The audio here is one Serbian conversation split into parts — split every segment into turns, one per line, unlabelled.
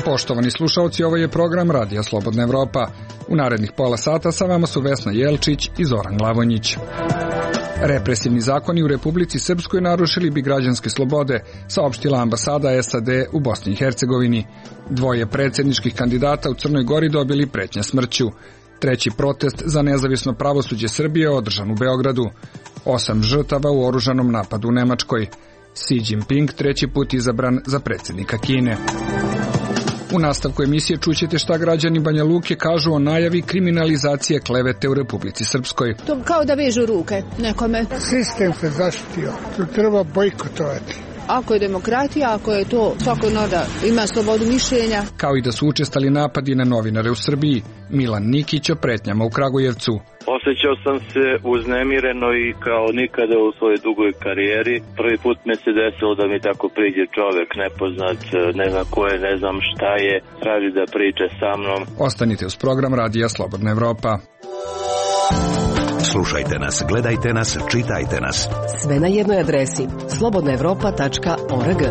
Poštovani slušalci, ovo je program Radija Slobodna Evropa. U narednih pola sata sa vama su Vesna Jelčić i Zoran Glavonjić. Represivni zakoni u Republici Srpskoj narušili bi građanske slobode, saopštila ambasada SAD u Bosni i Hercegovini. 2 predsjedničkih kandidata u Crnoj Gori dobili pretnje smrću. 3. protest za nezavisno pravosuđe Srbije održan u Beogradu. 8 žrtava u oružanom napadu u Nemačkoj. Xi Jinping 3. put izabran za predsjednika Kine. U nastavku emisije čućete šta građani Banja Luke kažu o najavi kriminalizacije klevete u Republici Srpskoj.
To kao da vežu ruke nekome.
Sistem se zaštitio, to treba bojkotovati.
Ako je demokratija, ako je to svako da ima slobodu mišljenja.
Kao i da su učestali napadi na novinare u Srbiji. Milan Nikić o pretnjama u Kragujevcu.
Osjećao sam se uznemireno i kao nikada u svojoj dugoj karijeri. Prvi put mi se desilo da mi tako priđe čovjek nepoznat, ne znam ko je, ne znam šta je, traži da priča sa mnom.
Ostanite uz program Radija Slobodna Evropa.
Slušajte nas, gledajte nas, čitajte nas.
Sve na jednoj adresi slobodnaevropa.org.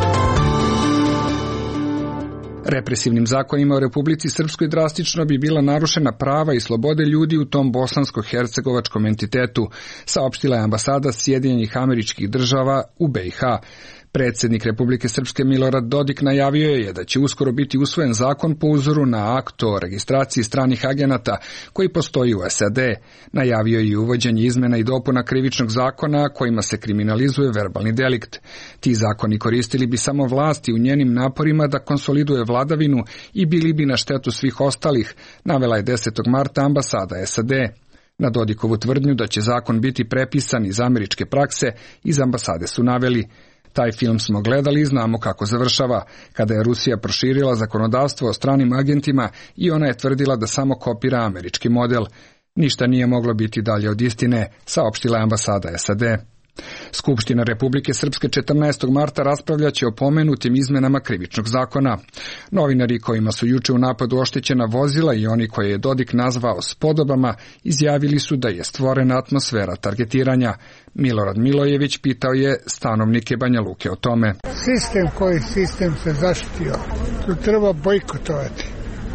Represivnim zakonima u Republici Srpskoj drastično bi bila narušena prava i slobode ljudi u tom bosansko-hercegovačkom entitetu, saopštila je ambasada Sjedinjenih Američkih Država u BiH. Predsjednik Republike Srpske Milorad Dodik najavio je da će uskoro biti usvojen zakon po uzoru na akt o registraciji stranih agenata koji postoji u SAD. Najavio je i uvođenje izmena i dopuna krivičnog zakona kojima se kriminalizuje verbalni delikt. Ti zakoni koristili bi samo vlasti u njenim naporima da konsoliduje vladavinu i bili bi na štetu svih ostalih, navela je 10. marta ambasada SAD. Na Dodikovu tvrdnju da će zakon biti prepisan iz američke prakse, iz ambasade su naveli: taj film smo gledali i znamo kako završava, kada je Rusija proširila zakonodavstvo o stranim agentima i ona je tvrdila da samo kopira američki model. Ništa nije moglo biti dalje od istine, saopštila je ambasada SAD. Skupština Republike Srpske 14. marta raspravljaće o pomenutim izmenama krivičnog zakona. Novinari kojima su juče u napadu oštećena vozila i oni koje je Dodik nazvao spodobama izjavili su da je stvorena atmosfera targetiranja. Milorad Milojević pitao je stanovnike Banja Luke o tome.
Sistem se zaštitio, to treba bojkotovati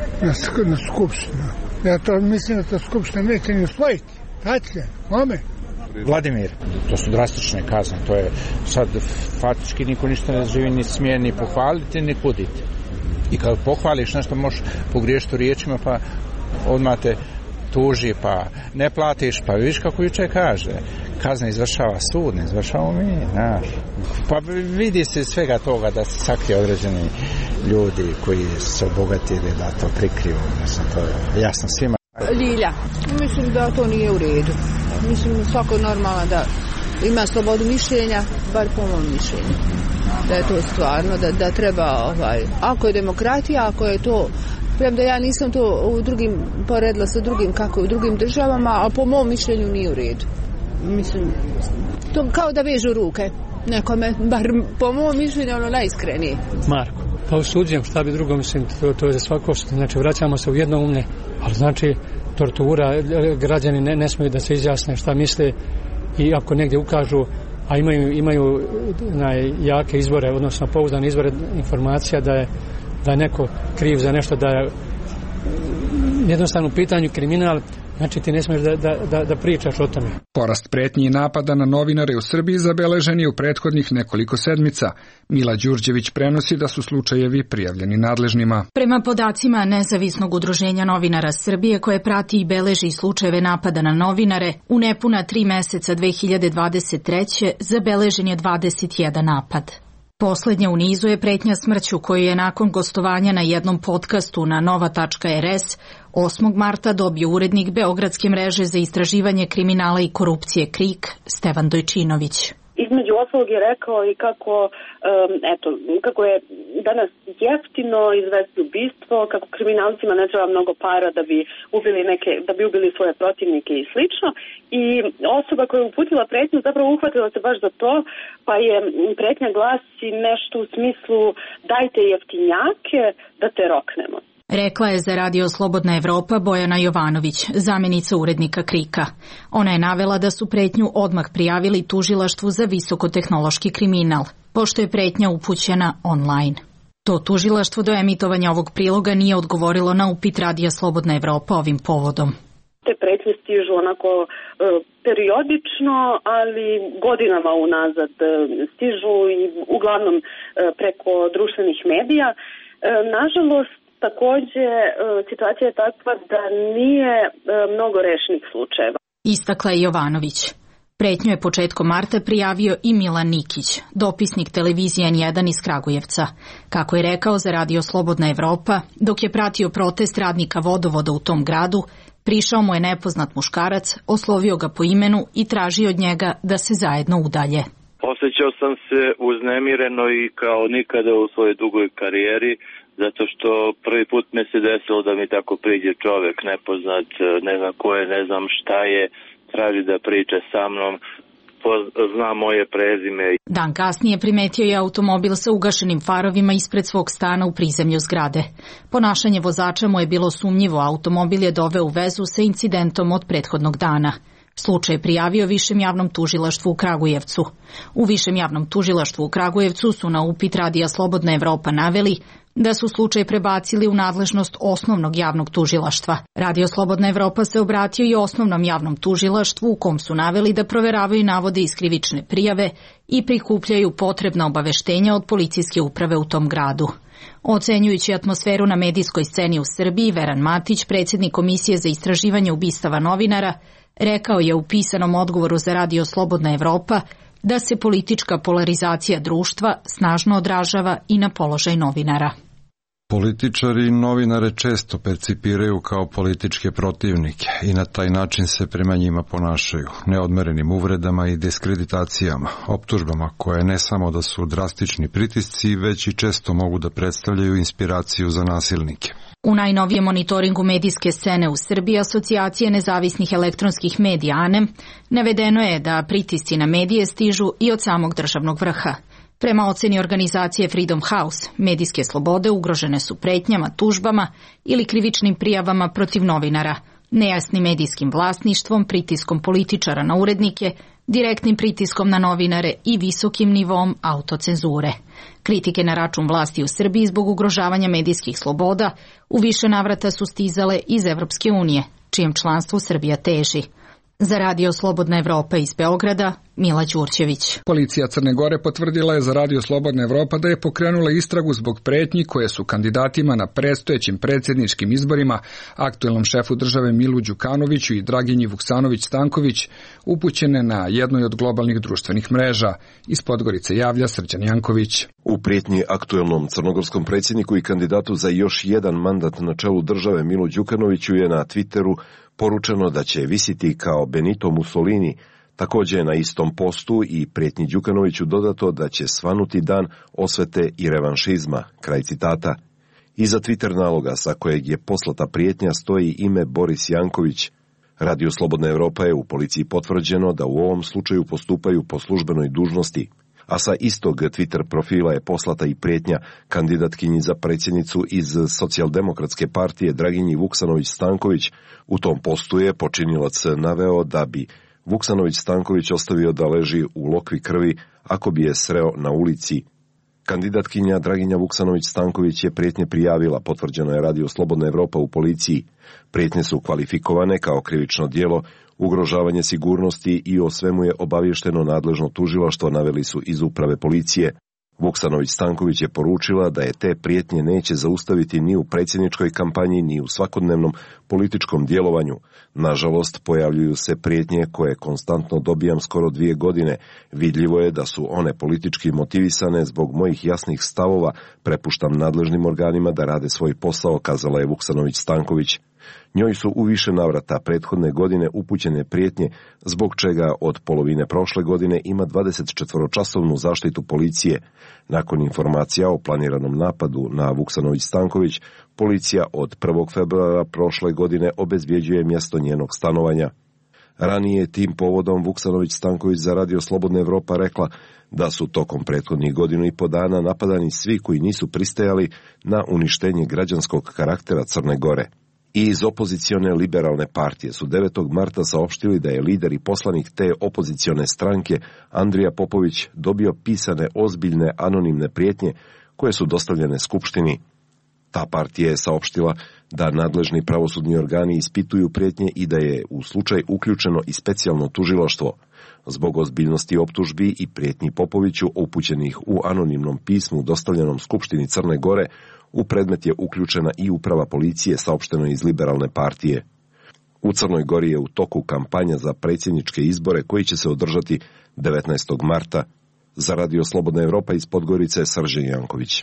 na skupštinu. Ja to mislim da ta skupština neće ni usvojiti. Tačne, ome.
Vladimir, to su drastične kazne, to je sad faktički niko ništa ne živi, ni smije ni pohvaliti, ni kuditi. I kad pohvališ nešto možeš pogriješiti u riječima, pa odmah te tuži, pa ne platiš, pa vidiš kako juče kaže. Kazne izvršava sud, ne izvršavamo mi, znaš. Pa vidi se svega toga da se sakrije određeni ljudi koji se obogatili da to prikriju, mislim, to je jasno svima.
Ljilja, mislim da to nije u redu. Mislim svako normalan da ima slobodu mišljenja, bar po mom mišljenju. Da je to stvarno, da treba, ako je demokratija, ako je to, premda ja nisam to u drugim poredila sa drugim kako je u drugim državama, ali po mom mišljenju nije u redu. Mislim, to kao da vežu ruke nekome, bar po mom mišljenju ono najiskrenije.
Marko, pa osuđujem, šta bi drugo, mislim, to je za svako, znači vraćamo se u jednoumne, ali znači tortura, građani ne smiju da se izjasne šta misle i ako negdje ukažu, a imaju jake izvore, odnosno pouzdane izvore informacija da je neko kriv za nešto, da je jednostavno u pitanju kriminal, znači ti ne smiješ da pričaš o tome.
Porast pretnji i napada na novinare u Srbiji zabeležen je u prethodnih nekoliko sedmica. Mila Đurđević prenosi da su slučajevi prijavljeni nadležnima.
Prema podacima Nezavisnog udruženja novinara Srbije, koje prati i beleži slučajeve napada na novinare, u nepuna 3 meseca 2023. zabeležen je 21 napad. Poslednja u nizu je pretnja smrću koju je nakon gostovanja na jednom podcastu na nova.rs 8. marta dobio urednik Beogradske mreže za istraživanje kriminala i korupcije KRIK Stevan Dojčinović.
Između ostalog je rekao i kako je danas jeftino izvesti ubistvo, kako kriminalcima ne treba mnogo para da bi ubili svoje protivnike i slično. I osoba koja je uputila pretnju zapravo uhvatila se baš za to, pa je pretnja glasi nešto u smislu dajte jeftinjake da te roknemo.
Rekla je za Radio Slobodna Evropa Bojana Jovanović, zamjenica urednika KRIK-a. Ona je navela da su pretnju odmah prijavili tužilaštvu za visokotehnološki kriminal, pošto je pretnja upućena online. To tužilaštvo do emitovanja ovog priloga nije odgovorilo na upit Radija Slobodna Evropa ovim povodom.
Te pretnje stižu onako periodično, ali godinama unazad stižu i uglavnom preko društvenih medija. Nažalost, takođe situacija je takva da nije mnogo rešenih slučajeva.
Istakla je Jovanović. Pretnju je početkom marta prijavio i Milan Nikić, dopisnik televizije N1 iz Kragujevca. Kako je rekao za Radio Slobodna Evropa, dok je pratio protest radnika vodovoda u tom gradu, prišao mu je nepoznat muškarac, oslovio ga po imenu i tražio od njega da se zajedno udalje.
Osjećao sam se uznemireno i kao nikada u svojoj dugoj karijeri, zato što prvi put me se desilo da mi tako priđe čovek nepoznat, ne znam ko je, ne znam šta je, traži da priča sa mnom, zna moje prezime.
Dan kasnije primetio je automobil sa ugašenim farovima ispred svog stana u prizemlju zgrade. Ponašanje vozača mu je bilo sumnjivo, a automobil je doveo u vezu sa incidentom od prethodnog dana. Slučaj je prijavio Višem javnom tužilaštvu u Kragujevcu. U Višem javnom tužilaštvu u Kragujevcu su na upit Radija Slobodna Evropa naveli da su slučaj prebacili u nadležnost osnovnog javnog tužilaštva. Radio Slobodna Evropa se obratio i osnovnom javnom tužilaštvu u kom su naveli da proveravaju navode iz krivične prijave i prikupljaju potrebna obaveštenja od policijske uprave u tom gradu. Ocenjujući atmosferu na medijskoj sceni u Srbiji, Veran Matić, predsjednik Komisije za istraživanje ubistava novinara, rekao je u pisanom odgovoru za Radio Slobodna Evropa da se politička polarizacija društva snažno odražava i na položaj novinara.
Političari novinare često percipiraju kao političke protivnike i na taj način se prema njima ponašaju, neodmerenim uvredama i diskreditacijama, optužbama koje ne samo da su drastični pritisci, već i često mogu da predstavljaju inspiraciju za nasilnike.
U najnovijem monitoringu medijske scene u Srbiji Asocijacije nezavisnih elektronskih medija ANEM navedeno je da pritisci na medije stižu i od samog državnog vrha. Prema oceni organizacije Freedom House, medijske slobode ugrožene su pretnjama, tužbama ili krivičnim prijavama protiv novinara, nejasnim medijskim vlasništvom, pritiskom političara na urednike, direktnim pritiskom na novinare i visokim nivom autocenzure. Kritike na račun vlasti u Srbiji zbog ugrožavanja medijskih sloboda u više navrata su stizale iz Evropske unije, čijem članstvu Srbija teži. Za Radio Slobodna Evropa iz Beograda, Mila Đurđević.
Policija Crne Gore potvrdila je za Radio Slobodna Evropa da je pokrenula istragu zbog pretnji koje su kandidatima na predstojećim predsjedničkim izborima, aktuelnom šefu države Milu Đukanoviću i Draginji Vuksanović-Stanković, upućene na jednoj od globalnih društvenih mreža. Iz Podgorice javlja Srđan Janković.
U prijetnji aktuelnom crnogorskom predsjedniku i kandidatu za još jedan mandat na čelu države Milu Đukanoviću je na Twitteru poručeno da će visiti kao Benito Mussolini. Također je na istom postu i prijetnji Đukanoviću dodato da će svanuti dan osvete i revanšizma. Kraj citata. Iza Twitter naloga sa kojeg je poslata prijetnja stoji ime Boris Janković. Radio Slobodna Evropa je u policiji potvrđeno da u ovom slučaju postupaju po službenoj dužnosti. A sa istog Twitter profila je poslata i prijetnja kandidatkinji za predsjednicu iz Socijaldemokratske partije Draginji Vuksanović-Stanković. U tom postu je počinilac naveo da bi Vuksanović-Stanković ostavio da leži u lokvi krvi ako bi je sreo na ulici. Kandidatkinja Draginja Vuksanović-Stanković je prijetnje prijavila, potvrđeno je Radio Slobodna Evropa u policiji. Prijetnje su kvalifikovane kao krivično djelo, ugrožavanje sigurnosti i o svemu je obavješteno nadležno tužilaštvo, naveli su iz uprave policije. Vuksanović-Stanković je poručila da je te prijetnje neće zaustaviti ni u predsjedničkoj kampanji, ni u svakodnevnom političkom djelovanju. Nažalost, pojavljuju se prijetnje koje konstantno dobijam skoro 2 godine. Vidljivo je da su one politički motivisane zbog mojih jasnih stavova. Prepuštam nadležnim organima da rade svoj posao, kazala je Vuksanović-Stanković. Njoj su u više navrata prethodne godine upućene prijetnje, zbog čega od polovine prošle godine ima 24-časovnu zaštitu policije. Nakon informacija o planiranom napadu na Vuksanović-Stanković, policija od 1. februara prošle godine obezbjeđuje mjesto njenog stanovanja. Ranije tim povodom Vuksanović-Stanković za Radio Slobodna Evropa rekla da su tokom prethodnih 1,5 dana napadani svi koji nisu pristajali na uništenje građanskog karaktera Crne Gore. I iz opozicione liberalne partije su 9. marta saopštili da je lider i poslanik te opozicione stranke Andrija Popović dobio pisane ozbiljne anonimne prijetnje koje su dostavljene Skupštini. Ta partija je saopštila da nadležni pravosudni organi ispituju prijetnje i da je u slučaj uključeno i specijalno tužilaštvo. Zbog ozbiljnosti optužbi i prijetnji Popoviću upućenih u anonimnom pismu dostavljenom Skupštini Crne Gore, u predmet je uključena i uprava policije, saopšteno iz Liberalne partije. U Crnoj Gori je u toku kampanja za predsjedničke izbore koji će se održati 19. marta. Za Radio Slobodna Evropa iz Podgorice, Srđan Janković.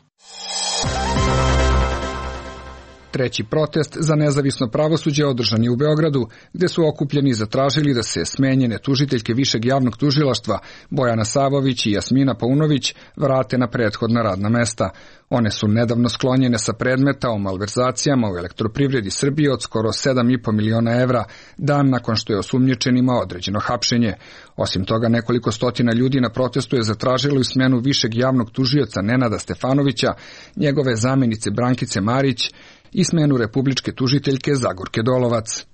Treći protest za nezavisno pravosuđe održan je u Beogradu, gde su okupljeni zatražili da se smenjene tužiteljke Višeg javnog tužilaštva Bojana Savović i Jasmina Paunović vrate na prethodna radna mesta. One su nedavno sklonjene sa predmeta o malverzacijama u Elektroprivredi Srbije od skoro 7,5 miliona evra, dan nakon što je osumnjičenima određeno hapšenje. Osim toga, nekoliko stotina ljudi na protestu je zatražilo i smenu Višeg javnog tužioca Nenada Stefanovića, njegove zamjenice Brankice Marić i smenu republičke tužiteljke Zagorke Dolovac.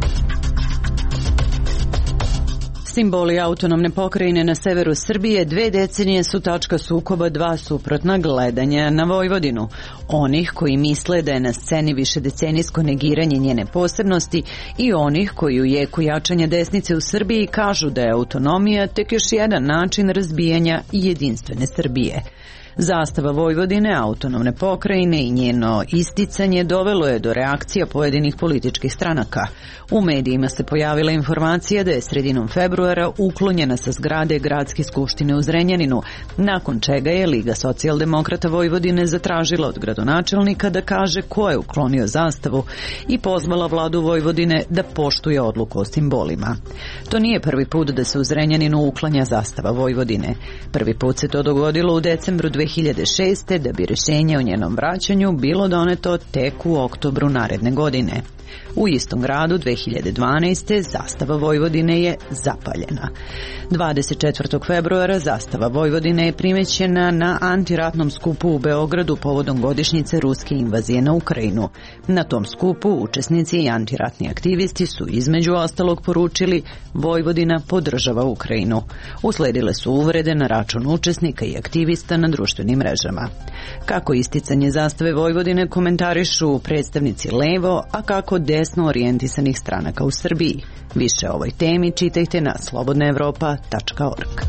Simboli autonomne pokrajine na severu Srbije 2 decenije su tačka sukoba dva suprotna gledanja na Vojvodinu. Onih koji misle da je na sceni višedecenijsko negiranje njene posebnosti i onih koji u jeku jačanja desnice u Srbiji kažu da je autonomija tek još jedan način razbijanja jedinstvene Srbije. Zastava Vojvodine, autonomne pokrajine i njeno isticanje dovelo je do reakcija pojedinih političkih stranaka. U medijima se pojavila informacija da je sredinom februara uklonjena sa zgrade Gradske skupštine u Zrenjaninu, nakon čega je Liga socijaldemokrata Vojvodine zatražila od gradonačelnika da kaže ko je uklonio zastavu i pozvala vladu Vojvodine da poštuje odluku o simbolima. To nije prvi put da se u Zrenjaninu uklanja zastava Vojvodine. Prvi put se to dogodilo u decembru 2006. da bi rješenje o njenom vraćanju bilo doneto tek u oktobru naredne godine. U istom gradu 2012. zastava Vojvodine je zapaljena. 24. februara zastava Vojvodine je primećena na antiratnom skupu u Beogradu povodom godišnjice ruske invazije na Ukrajinu. Na tom skupu učesnici i antiratni aktivisti su između ostalog poručili Vojvodina podržava Ukrajinu. Usledile su uvrede na račun učesnika i aktivista na društvenim mrežama. Kako isticanje zastave Vojvodine komentarišu predstavnici levo, a kako desno orijentisanih stranaka u Srbiji. Više o ovoj temi čitajte na slobodnaevropa.org.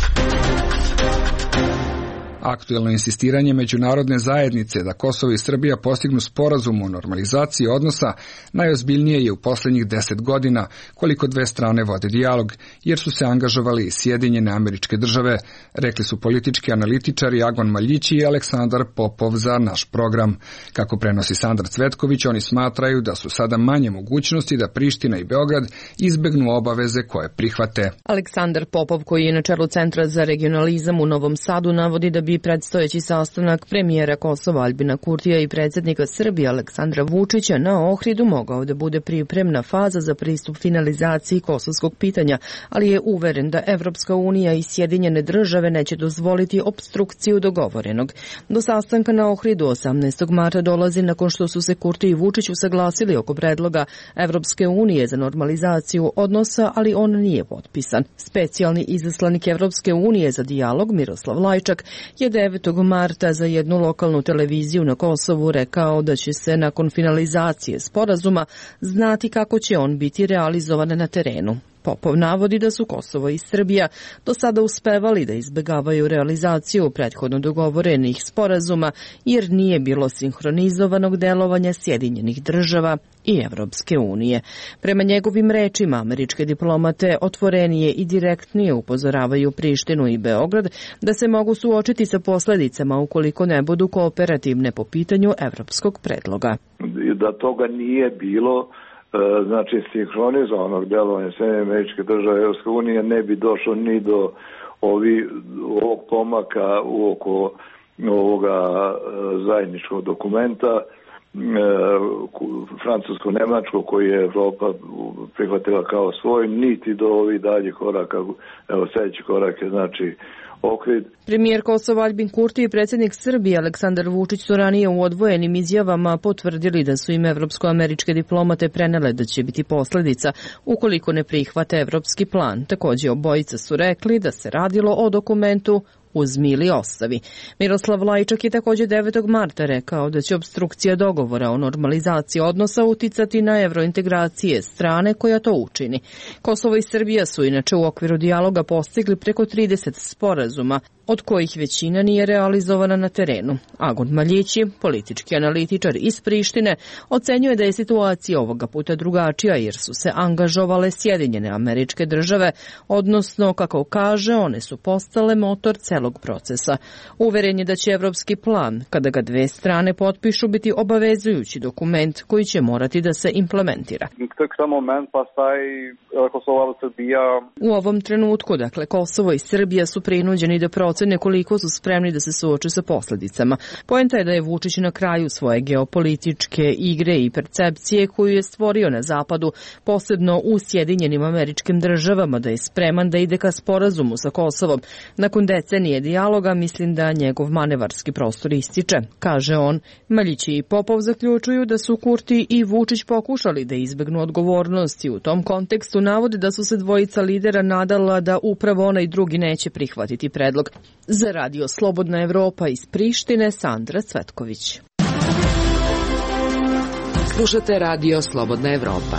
Aktuelno insistiranje međunarodne zajednice da Kosovo i Srbija postignu sporazum o normalizaciji odnosa najozbiljnije je u posljednjih 10 godina, koliko dve strane vode dijalog, jer su se angažovali i Sjedinjene Američke Države, rekli su politički analitičari Agon Maljići i Aleksandar Popov za naš program. Kako prenosi Sandra Cvetković, oni smatraju da su sada manje mogućnosti da Priština i Beograd izbegnu obaveze koje prihvate.
Aleksandar Popov, koji je na čelu Centra za regionalizam u Novom Sadu, navodi da bi predstojeći sastanak premijera Kosova Aljbina Kurtija i predsjednika Srbije Aleksandra Vučića na Ohridu mogao da bude pripremna faza za pristup finalizaciji kosovskog pitanja, ali je uveren da Evropska unija i Sjedinjene Države neće dozvoliti opstrukciju dogovorenog. Do sastanka na Ohridu 18. marta dolazi nakon što su se Kurti i Vučić usaglasili oko predloga Evropske unije za normalizaciju odnosa, ali on nije potpisan. Specijalni izaslanik Evropske unije za dijalog Miroslav Lajčak je 9. marta za jednu lokalnu televiziju na Kosovu rekao da će se nakon finalizacije sporazuma znati kako će on biti realizovan na terenu. Popov navodi da su Kosovo i Srbija do sada uspevali da izbegavaju realizaciju prethodno dogovorenih sporazuma jer nije bilo sinhronizovanog delovanja Sjedinjenih Država i Evropske unije. Prema njegovim rečima, američke diplomate otvorenije i direktnije upozoravaju Prištinu i Beograd da se mogu suočiti sa posledicama ukoliko ne budu kooperativne po pitanju evropskog predloga.
Da toga nije bilo, znači sinhronizovanog delovanja Sjedinjenih Američkih Država i Evropske unije, ne bi došlo ni do ovog pomaka oko ovoga zajedničkog dokumenta francusko-nemačko koji je Evropa prihvatila kao svoj, niti do ovih daljih koraka. Evo sljedeći korak je znači Ohrid.
Premijer Kosova Aljbin Kurti i predsjednik Srbije Aleksandar Vučić su ranije u odvojenim izjavama potvrdili da su im evropsko-američke diplomate prenele da će biti posljedica ukoliko ne prihvate evropski plan. Također obojica su rekli da se radilo o dokumentu uzmi ili ostavi. Miroslav Lajčak je također 9. marta rekao da će opstrukcija dogovora o normalizaciji odnosa uticati na evrointegracije strane koja to učini. Kosovo i Srbija su inače u okviru dijaloga postigli preko 30 sporazuma, od kojih većina nije realizovana na terenu. Agon Maljići, politički analitičar iz Prištine, ocenjuje da je situacija ovoga puta drugačija jer su se angažovale Sjedinjene Američke Države, odnosno, kako kaže, one su postale motor celog procesa. Uveren je da će evropski plan, kada ga dve strane potpišu, biti obavezujući dokument koji će morati da se implementira. U ovom trenutku, dakle, Kosovo i Srbija su prinuđeni da procene koliko su spremni da se suoče sa posljedicama. Poenta je da je Vučić na kraju svoje geopolitičke igre i percepcije koju je stvorio na zapadu, posebno u Sjedinjenim Američkim Državama, da je spreman da ide ka sporazumu sa Kosovom. Nakon decenije dijaloga mislim da njegov manevarski prostor ističe, kaže on. Maljići i Popov zaključuju da su Kurti i Vučić pokušali da izbegnu odgovornost i u tom kontekstu navode da su se dvojica lidera nadala da upravo onaj drugi neće prihvatiti predlog. Za radio Slobodna Evropa iz Prištine, Sandra Cvetković.
Slušate radio Slobodna Evropa.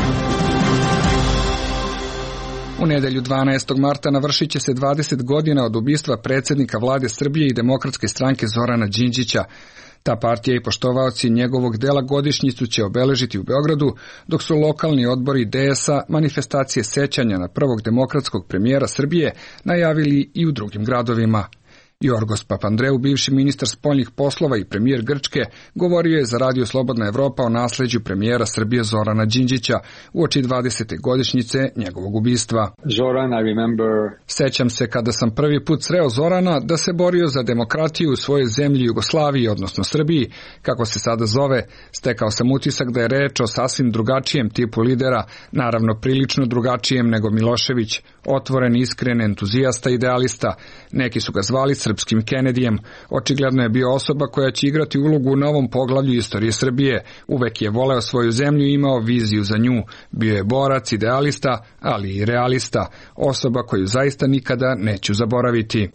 U nedelju 12. marta navršit će se 20 godina od ubistva predsjednika vlade Srbije i Demokratske stranke Zorana Đinđića. Ta partija i poštovaoci njegovog dela godišnjicu će obeležiti u Beogradu, dok su lokalni odbori DS-a manifestacije sećanja na prvog demokratskog premijera Srbije najavili i u drugim gradovima. Jorgos Papandreou, bivši ministar spoljnih poslova i premijer Grčke, govorio je za radio Slobodna Evropa o nasleđu premijera Srbije Zorana Đinđića uoči 20. godišnjice njegovog ubistva. Sećam se kada sam prvi put sreo Zorana da se borio za demokratiju u svojoj zemlji Jugoslaviji, odnosno Srbiji, kako se sada zove. Stekao sam utisak da je reč o sasvim drugačijem tipu lidera, naravno prilično drugačijem nego Milošević, otvoren, iskren, entuzijasta, idealista. Neki su ga zvali srpskim Kennedyjem. Očigledno je bio osoba koja će igrati ulogu u novom poglavlju istorije Srbije. Uvek je voleo svoju zemlju i imao viziju za nju. Bio je borac, idealista, ali i realista. Osoba koju zaista nikada neću zaboraviti.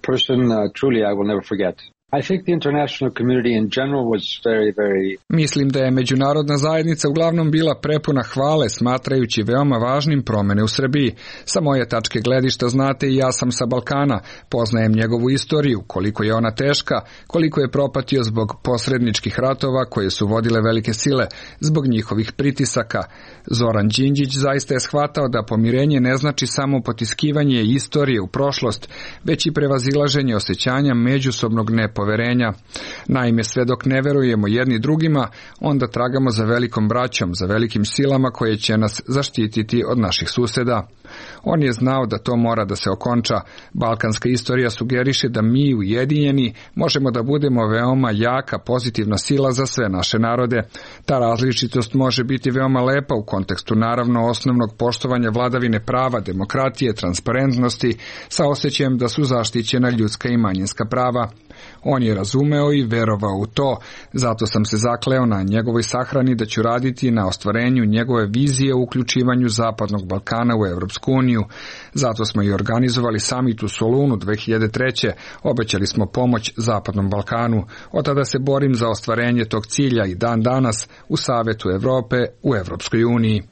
Mislim da je međunarodna zajednica uglavnom bila prepuna hvale, smatrajući veoma važnim promene u Srbiji. Sa moje tačke gledišta znate i ja sam sa Balkana, poznajem njegovu istoriju, koliko je ona teška, koliko je propatio zbog posredničkih ratova koje su vodile velike sile, zbog njihovih pritisaka. Zoran Đinđić zaista je shvatao da pomirenje ne znači samo potiskivanje istorije u prošlost, već i prevazilaženje osjećanja međusobnog nepoverenja. Naime, sve dok ne verujemo jedni drugima, onda tragamo za velikom braćom, za velikim silama koje će nas zaštititi od naših suseda. On je znao da to mora da se okonča. Balkanska istorija sugeriše da mi, ujedinjeni, možemo da budemo veoma jaka, pozitivna sila za sve naše narode. Ta različitost može biti veoma lepa u kontekstu naravno osnovnog poštovanja vladavine prava, demokratije, transparentnosti, sa osjećajem da su zaštićena ljudska i manjinska prava. On je razumeo i verovao u to, zato sam se zakleo na njegovoj sahrani da ću raditi na ostvarenju njegove vizije o uključivanju Zapadnog Balkana u Evropsku uniju. Zato smo i organizovali samit u Solunu 2003. Obećali smo pomoć Zapadnom Balkanu. Od tada se borim za ostvarenje tog cilja i dan danas u Savetu Evrope u Evropskoj uniji.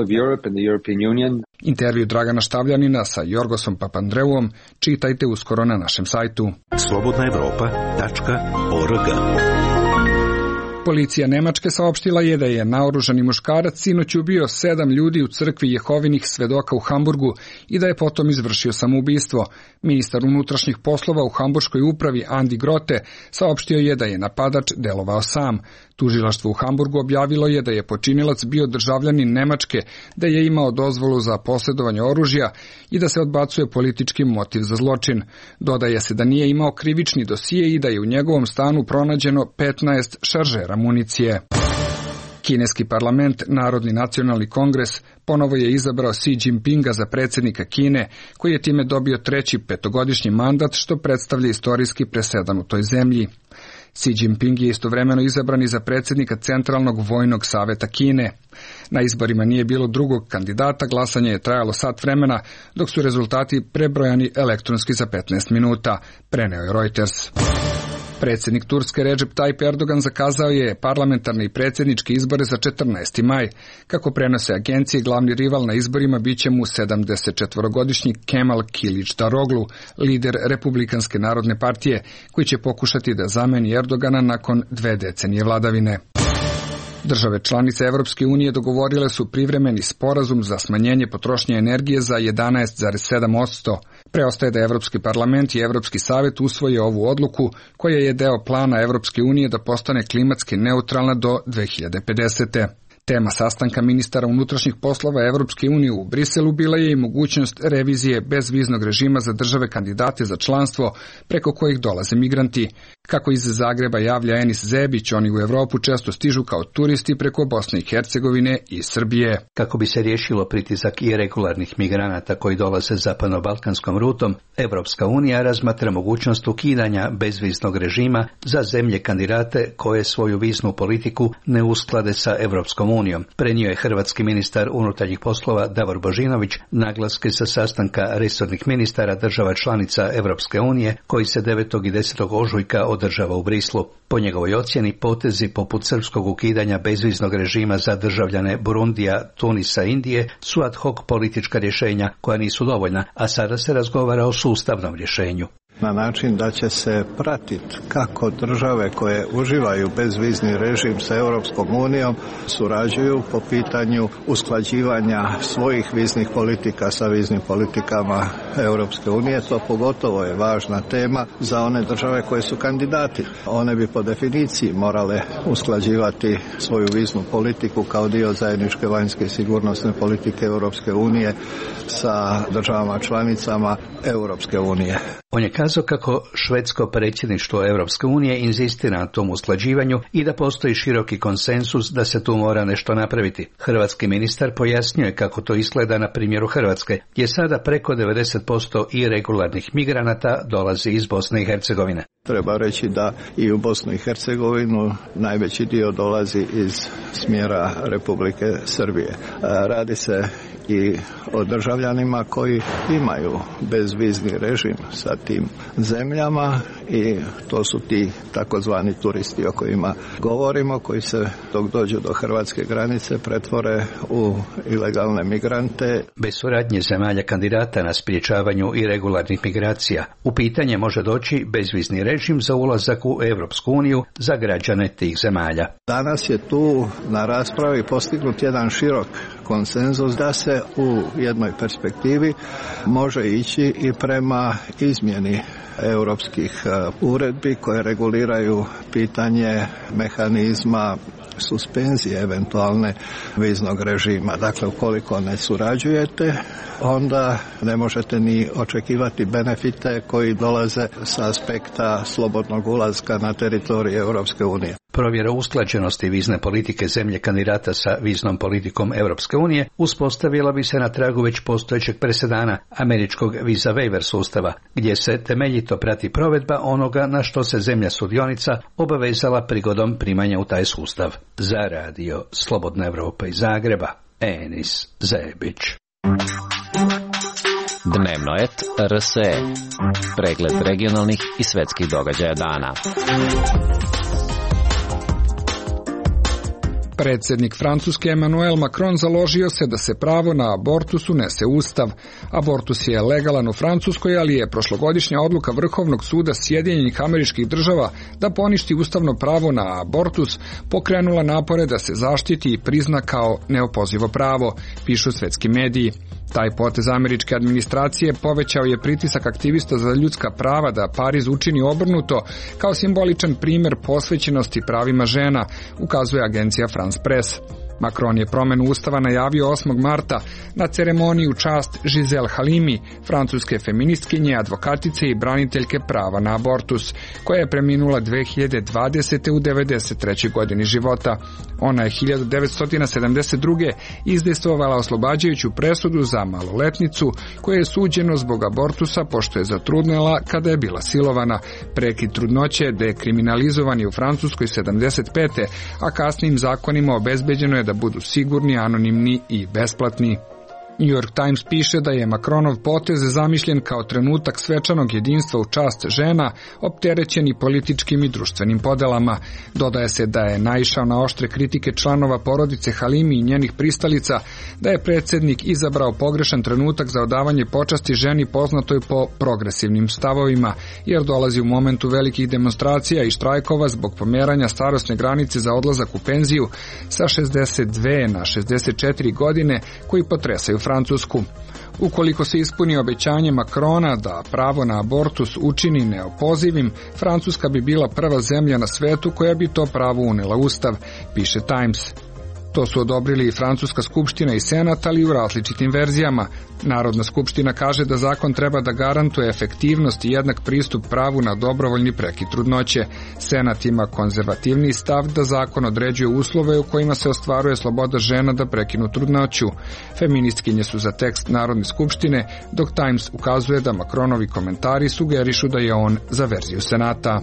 Intervju Dragana Štavljanina sa Jorgosom Papandreouom čitajte uskoro na našem sajtu.
slobodnaevropa.org.
Policija Nemačke saopštila je da je naoružani muškarac sinoć ubio 7 ljudi u crkvi Jehovinih svedoka u Hamburgu i da je potom izvršio samoubistvo. Ministar unutrašnjih poslova u hamburškoj upravi Andi Grote saopštio je da je napadač delovao sam. Tužilaštvo u Hamburgu objavilo je da je počinilac bio državljanin Nemačke, da je imao dozvolu za posjedovanje oružja i da se odbacuje politički motiv za zločin. Dodaje se da nije imao krivični dosije i da je u njegovom stanu pronađeno 15 šaržera municije. Kineski parlament, Narodni nacionalni kongres, ponovo je izabrao Xi Jinpinga za predsjednika Kine, koji je time dobio 3. petogodišnji mandat, što predstavlja istorijski presedan u toj zemlji. Xi Jinping je istovremeno izabran i za predsjednika Centralnog vojnog saveta Kine. Na izborima nije bilo drugog kandidata, glasanje je trajalo sat vremena, dok su rezultati prebrojani elektronski za 15 minuta, preneo je Reuters. Predsjednik Turske Recep Tayyip Erdogan zakazao je parlamentarne i predsjedničke izbore za 14. maj. Kako prenose agencije, glavni rival na izborima biće mu 74-godišnji Kemal Kılıçdaroğlu, lider Republikanske narodne partije, koji će pokušati da zameni Erdogana nakon 2 decenije vladavine. Države članice Evropske unije dogovorile su privremeni sporazum za smanjenje potrošnje energije za 11,7%. Preostaje da Evropski parlament i Evropski savjet usvoje ovu odluku, koja je deo plana Evropske unije da postane klimatski neutralna do 2050. Tema sastanka ministara unutrašnjih poslova Evropske unije u Briselu bila je i mogućnost revizije bezviznog režima za države kandidate za članstvo preko kojih dolaze migranti. Kako iz Zagreba javlja Enis Zebić, oni u Evropu često stižu kao turisti preko Bosne i Hercegovine i Srbije.
Kako bi se riješilo pritisak iregularnih migranata koji dolaze zapadno-balkanskom rutom, Evropska unija razmatra mogućnost ukidanja bezviznog režima za zemlje kandidate koje svoju viznu politiku ne usklade sa Evropskom unijom. Prenio je hrvatski ministar unutarnjih poslova Davor Božinović naglaske sa sastanka resornih ministara država članica Evropske unije koji se 9. i 10. ožujka održava u Brislu. Po njegovoj ocjeni, potezi poput srpskog ukidanja bezviznog režima za državljane Burundija, Tunisa i Indije su ad hoc politička rješenja koja nisu dovoljna, a sada se razgovara o sustavnom rješenju.
Na način da će se pratiti kako države koje uživaju bezvizni režim sa Europskom unijom surađuju po pitanju usklađivanja svojih viznih politika sa viznim politikama Europske unije. To pogotovo je važna tema za one države koje su kandidati. One bi po definiciji morale usklađivati svoju viznu politiku kao dio zajedničke vanjske i sigurnosne politike Europske unije sa državama članicama Europske unije.
On je kazao kako švedsko predsjedništvo Europske unije inzistira na tom usklađivanju i da postoji široki konsensus da se tu mora nešto napraviti. Hrvatski ministar pojasnio kako to izgleda na primjeru Hrvatske, gdje sada preko 90% iregularnih migranata dolazi iz Bosne i Hercegovine.
Treba reći da i u Bosnu i Hercegovinu najveći dio dolazi iz smjera Republike Srbije. Radi se i o državljanima koji imaju bezvizni režim sa tim zemljama i to su ti takozvani turisti o kojima govorimo, koji se dok dođu do hrvatske granice pretvore u ilegalne migrante.
Bez suradnje zemalja kandidata na sprječavanju iregularnih migracija u pitanje može doći bezvizni režim za ulazak u Europsku uniju za građane tih zemalja.
Danas je tu na raspravi postignut jedan širok konsenzus da se u jednoj perspektivi može ići i prema izmjeni europskih uredbi koje reguliraju pitanje mehanizma suspenzije eventualne viznog režima. Dakle, ukoliko ne surađujete, onda ne možete ni očekivati benefite koji dolaze sa aspekta slobodnog ulaska na teritorij Europske unije.
Provjera usklađenosti vizne politike zemlje kandidata sa viznom politikom Europske unije uspostavila bi se na tragu već postojećeg presedana američkog visa waiver sustava, gdje se temeljito prati provedba onoga na što se zemlja sudionica obavezala prigodom primanja u taj sustav. Za radio Slobodna Evropa iz Zagreba, Enis Zebić.
Dnevno et RSE. Pregled regionalnih i svetskih događaja dana.
Predsjednik Francuske Emmanuel Macron založio se da se pravo na abortus unese u Ustav. Abortus je legalan u Francuskoj, ali je prošlogodišnja odluka Vrhovnog suda Sjedinjenih Američkih Država da poništi ustavno pravo na abortus pokrenula napore da se zaštiti i prizna kao neopozivo pravo, pišu svetski mediji. Taj potez američke administracije povećao je pritisak aktivista za ljudska prava da Pariz učini obrnuto kao simboličan primjer posvećenosti pravima žena, ukazuje agencija France Press. Macron je promenu ustava najavio 8. marta na ceremoniji u čast Giselle Halimi, francuske feministkinje, advokatice i braniteljke prava na abortus, koja je preminula 2020. u 93. godini života. Ona je 1972. izdejstvovala oslobađajuću presudu za maloletnicu koja je suđeno zbog abortusa pošto je zatrudnela kada je bila silovana. Prekid trudnoće dekriminalizovan je u Francuskoj 75. a kasnijim zakonima obezbeđeno je da budu sigurni, anonimni i besplatni. New York Times piše da je Macronov potez zamišljen kao trenutak svečanog jedinstva u čast žena, opterećen i političkim i društvenim podelama. Dodaje se da je naišao na oštre kritike članova porodice Halimi i njenih pristalica, da je predsjednik izabrao pogrešan trenutak za odavanje počasti ženi poznatoj po progresivnim stavovima, jer dolazi u momentu velikih demonstracija i štrajkova zbog pomeranja starosne granice za odlazak u penziju sa 62 na 64 godine koji potresaju Francusku. Ukoliko se ispuni obećanje Macrona da pravo na abortus učini neopozivim, Francuska bi bila prva zemlja na svetu koja bi to pravo unela u ustav, piše Times. To su odobrili i Francuska skupština i senat, ali u različitim verzijama. Narodna skupština kaže da zakon treba da garantuje efektivnost i jednak pristup pravu na dobrovoljni prekid trudnoće. Senat ima konzervativni stav da zakon određuje uslove u kojima se ostvaruje sloboda žena da prekinu trudnoću. Feministkinje su za tekst Narodne skupštine, dok Times ukazuje da Macronovi komentari sugerišu da je on za verziju senata.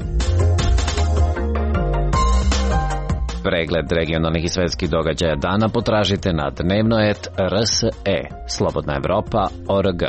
Pregled regionalnih i svetskih događaja dana potražite na dnevnoet.rse, slobodnaevropa.org.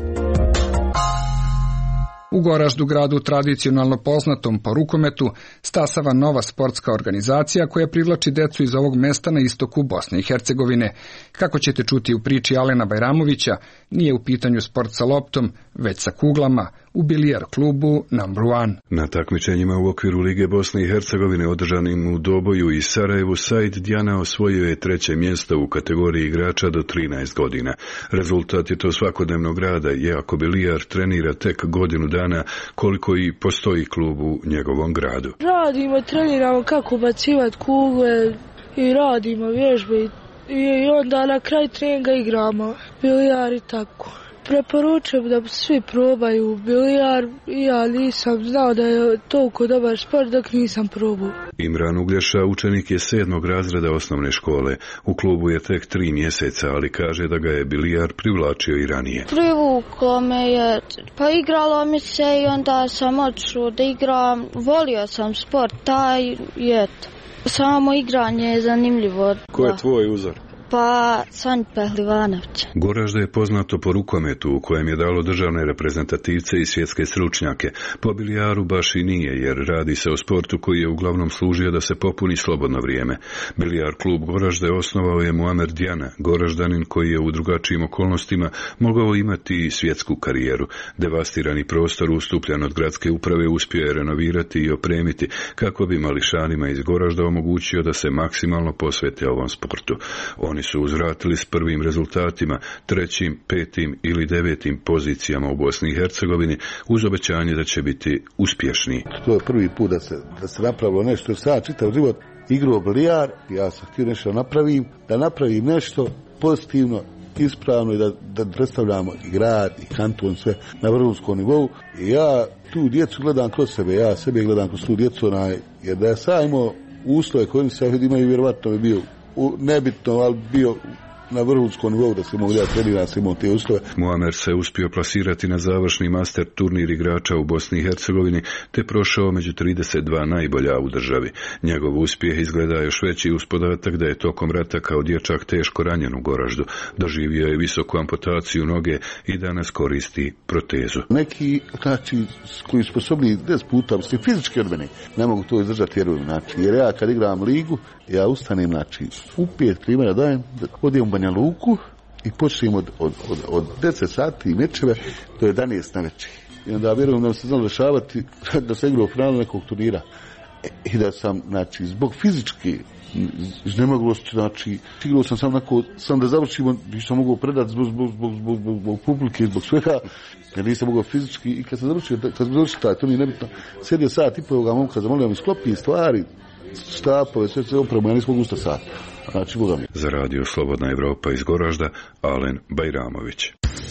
U Goraždu, gradu tradicionalno poznatom po rukometu, stasava nova sportska organizacija koja privlači decu iz ovog mesta na istoku Bosne i Hercegovine. Kako ćete čuti u priči Alena Bajramovića, nije u pitanju sport sa loptom, već sa kuglama, u bilijar klubu Number One.
Na takmičenjima u okviru Lige Bosne i Hercegovine održanim u Doboju i Sarajevu, Said Djana osvojio je 3. mjesto u kategoriji igrača do 13 godina. Rezultat je to svakodnevnog rada, iako bilijar trenira tek godinu dana, koliko i postoji klub u njegovom gradu.
Radimo, treniramo kako bacivati kugle i radimo vježbe i onda na kraj treninga igramo bilijar i tako. Preporučujem da svi probaju bilijar, ja nisam znao da je toliko dobar sport dok nisam probao.
Imran Uglješa učenik je 7. razreda osnovne škole. U klubu je tek 3 mjeseca, ali kaže da ga je bilijar privlačio i ranije.
Privuklo me je, pa igralo mi se i onda sam odšao da igram. Volio sam sport, taj je samo igranje je zanimljivo.
Ko je tvoj uzor?
Pa Sanj Pehlivanović.
Goražde je poznato po rukometu u kojem je dalo državne reprezentativce i svjetske stručnjake. Po bilijaru baš i nije, jer radi se o sportu koji je uglavnom služio da se popuni slobodno vrijeme. Bilijar klub Goražde osnovao je Muamer Djana, Goraždanin koji je u drugačijim okolnostima mogao imati svjetsku karijeru. Devastirani prostor ustupljan od gradske uprave uspio je renovirati i opremiti kako bi mališanima iz Goražda omogućio da se maksimalno posvete ovom sportu. Oni su uzvratili s prvim rezultatima, 3., 5. ili 9. pozicijama u Bosni i Hercegovini uz obećanje da će biti uspješni.
To je prvi put da se napravilo nešto, sad čitav život igrao bilijar, ja sam htio nešto da napravim nešto pozitivno, ispravno i da predstavljamo i grad i kanton sve na vrhunskom nivou. I ja tu djecu gledam kroz sebe, ja sebe gledam kroz tu djecu, jer da je sad imao uslove koje sad imaju, vjerovatno bi bio nebitno, ali bio na vrhunskom nivou da se mogu da trenira, se imao te uslove.
Muamer se uspio plasirati na završni master turnir igrača u Bosni i Hercegovini, te prošao među 32 najbolja u državi. Njegov uspjeh izgleda još veći uz podatak da je tokom rata kao dječak teško ranjen u Goraždu. Doživio je visoku amputaciju noge i danas koristi protezu.
Neki, koji sposobni 10 puta, fizički od mene, ne mogu to izdržati, jer ja kad igram ligu, ja ustanem, u 5 primjera dajem, odijem u Banja Luku i počnem od 10 sati mečeve do 11 na večer. I onda vjerujem da se znalo dešavati da se igrao u finalu nekog turnira. I da sam, zbog fizičke iznemoglosti, igrao sam sam da završimo, nisam mogao predati zbog publike, zbog svega, jer nisam mogao fizički. I kad sam završio taj turnir, nebitno, sjedio sat i pol, momka zamolio mi sklopi stvari, štapove, sve opremu, ja nisam mogu ustati sat. Znači, Boga mi.
Za radio Slobodna Evropa iz Goražda, Alen Bajramović.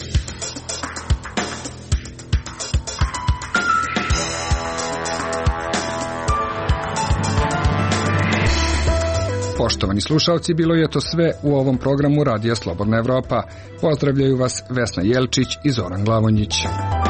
Poštovani slušalci, bilo je to sve u ovom programu Radija Slobodna Evropa. Pozdravljaju vas Vesna Jelčić i Zoran Glavonjić.